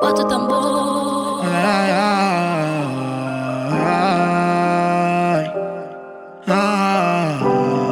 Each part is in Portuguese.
bota o tambor. Ai, ai, ai.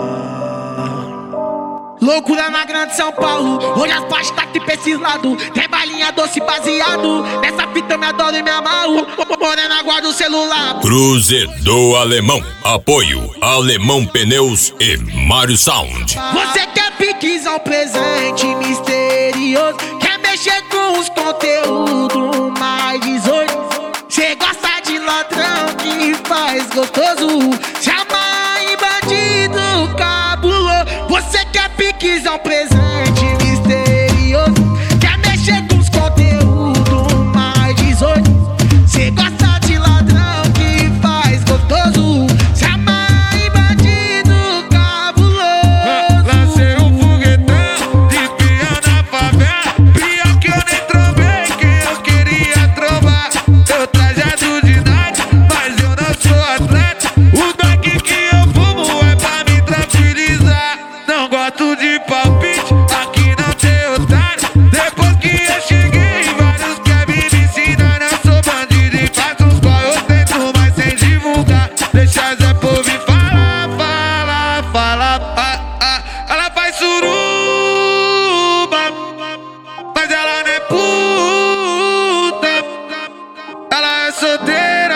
Loucura na grande São Paulo, hoje as baixas tá aqui pra esses lados. Tem balinha doce baseado, nessa fita eu me adoro e me amarro. Morena guarda o celular. Cruzeiro Alemão, apoio Alemão Pneus e Mário Sound. Você quer piquezão presente misterioso, quer mexer com os conteúdos mais 18. Cê gosta de ladrão que faz gostoso, se amarra em bandido cabuloso. Você quer piquezão presente misterioso, quer mexer com os conteúdos mais 18. Cê gosta de ladrão que faz gostoso, se amarra em bandido cabuloso. Lancei um foguetão de pia na favela, pior que eu nem trovei quem eu queria trovar. Eu trajado de night, mas eu não sou atleta. O daqui que eu fumo é pra me tranquilizar. Não gosto de palpite, aqui não tem otário. Depois que eu cheguei, vários querem me ensinar. Eu sou bandido e faço uns qual eu tento, mas sem divulgar. Deixa Zé Povo me falar, Ela faz suruba, mas ela não é puta. Ela é solteira,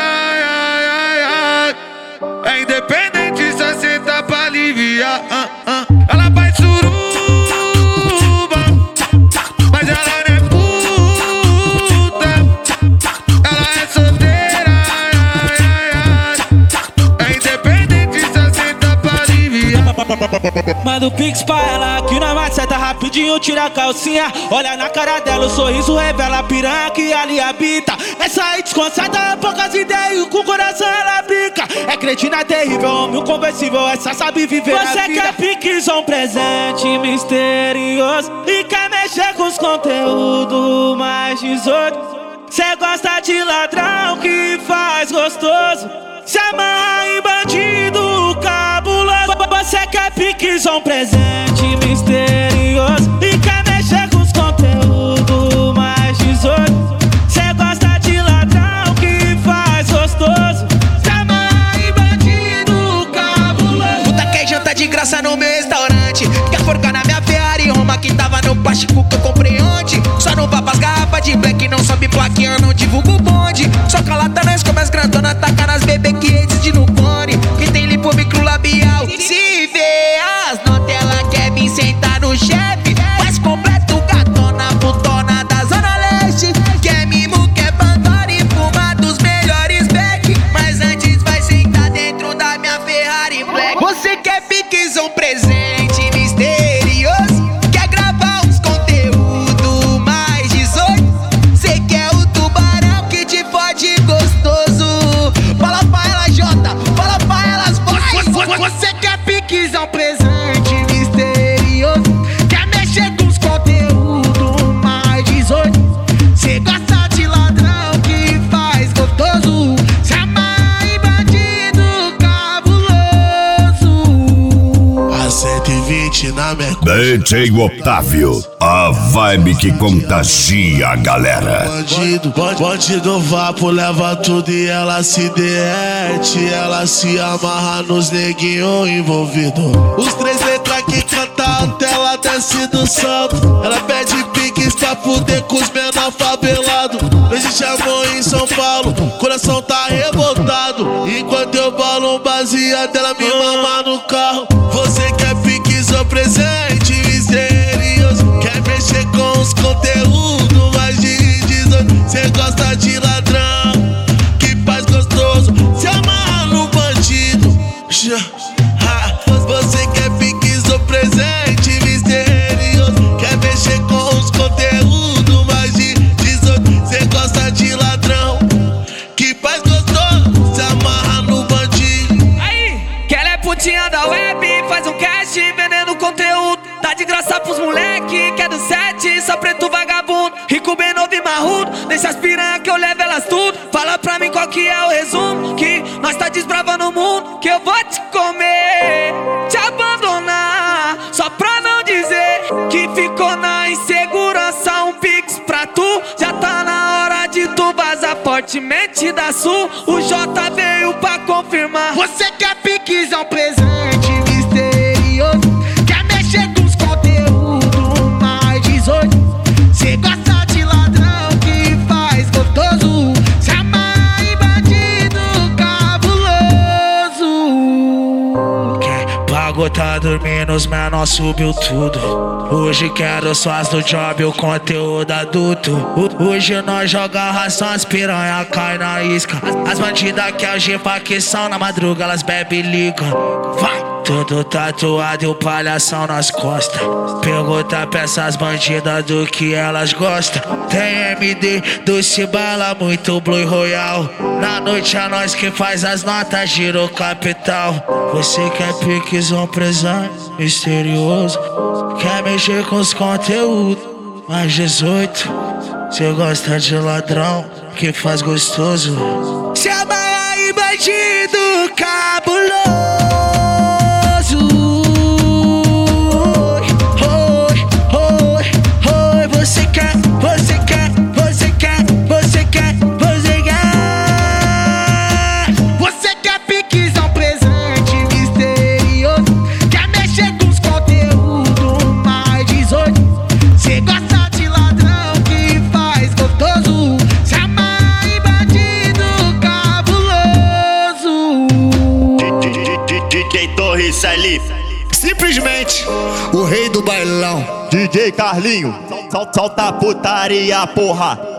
é independente, só senta pra aliviar. Ela faz suruba, mas ela não é puta. Ela é solteira, é independente, só senta pra aliviar. Manda o pix pra ela que nós maceta rapidinho, tira a calcinha. Olha na cara dela, o sorriso revela a piranha que ali habita. Essa aí desconcerta, poucas ideias, com o coração ela brinca. É cretina terrível, homem conversível, essa sabe viver a vida. Você quer piquezão presente misterioso e quer mexer com os conteúdos mais 18. Cê gosta de ladrão que faz gostoso, se amarra em bandido cabuloso. Você quer piquezão presente misterioso e quer mexer com os conteúdos mais 18. Cê gosta de ladrão que faz gostoso, se amarra em bandido cabuloso. Puta quer janta de graça no meu restaurante, quer forcar na minha Ferrari Roma que tava no plástico que eu comprei ontem. Só não vá pras garrafas de black, não sobe plaquinha, não divulgo o bonde. Só calata nós come as grandonas, taca nas bebê que reside no cone, que tem lipo microlabial. Se vê as notas, ela quer vir sentar no chefe, faz completo gatona, putona da Zona Leste. Quer mimo, quer Pandora e fuma dos melhores back, mas antes vai sentar dentro da minha Ferrari Black. Você quer piquezão presente misterioso, quer gravar uns conteúdo mais 18. Cê quer o tubarão que te fode gostoso. Fala pra ela, Jota, fala pra elas, vai. Você quer piquezão presente misterioso, quer mexer com os conteúdos mais 18. Cê gosta de ladrão que faz gostoso, se amarra em bandido cabuloso. A 120 na minha DJ Otávio, a vibe que contagia a galera. Bandido vapo, leva tudo e ela se derrete. Ela se amarra nos neguinhos envolvidos. Os 3 letras que canta até ela desce do salto. Ela pede piques pra fuder com os menor favelado. Não existe amor em São Paulo, coração tá revoltado. Enquanto eu balo um baseado, ela me mama no carro. Você quer piquezão presente misterioso, quer mexer com os conteúdos mais de 18. Cê gosta de ladrão que faz gostoso, se amarra no bandido. Você quer piquezão presente misterioso, quer mexer com os conteúdos mais de 18. Cê gosta de ladrão que faz gostoso, se amarra no bandido. Aí, que ela é putinha da web, faz um cast vendendo conteúdo. Tá de graça pros moleque, que é do 7, só preto vagabundo. Rico, bem novo e marrudo, deixa as piranha que eu levo elas tudo. Fala pra mim qual que é o resumo, que nós tá desbravando o mundo. Que eu vou te comer, te abandonar, só pra não dizer que ficou na insegurança. Um pix pra tu, já tá na hora Aparentemente da Sul, o J veio pra confirmar. Você quer piquezão presente misterioso, quer mexer com os conteúdos mais 18. Cê gosta de ladrão que faz gostoso, se amarra em bandido cabuloso. Pagou, tá dormindo, os menor subiu tudo. Hoje quero só as do job, o conteúdo adulto. Hoje nós joga ração, as piranha cai na isca. As bandidas que algema que são na madruga, elas bebe e ligam. Vai! Tudo tatuado e o palhação nas costas. Pergunta pra essas bandidas do que elas gostam. Tem MD, doce bala, muito Blue Royal. Na noite é nós que faz as notas, giro capital. Você quer piquezão presente misterioso, quer mexer com os conteúdos mais 18. Cê gosta de ladrão que faz gostoso, se amarra em bandido cabuloso. Simplesmente o rei do bailão, DJ Carlinho, solta a putaria, porra.